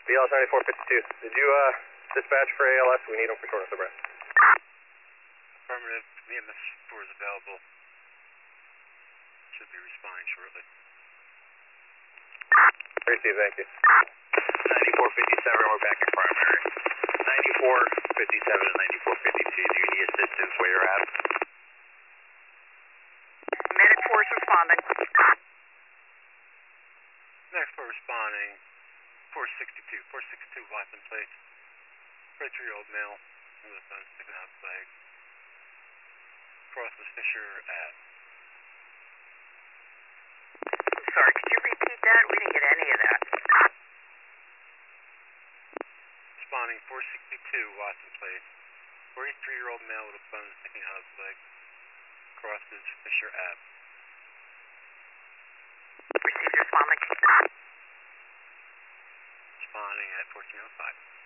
BLS 9452. Did you dispatch for ALS? We need them for shortness of breath. Affirmative. EMS 4 is available. Should be responding shortly. Receive, thank you. 9457, we're back in primary. 9457 and 9452, do you need assistance where you're at? Medic force responding. Next we're responding, 462 Watson Place. 33-year-old male with a bone sticking out his leg. Crosses Fisher Ave. Sorry, could you repeat that? We didn't get any of that. Responding 462 Watson Place. 43-year-old male with a bone sticking out of his leg. Crosses Fisher Ave. Received responding. Responding at 1405.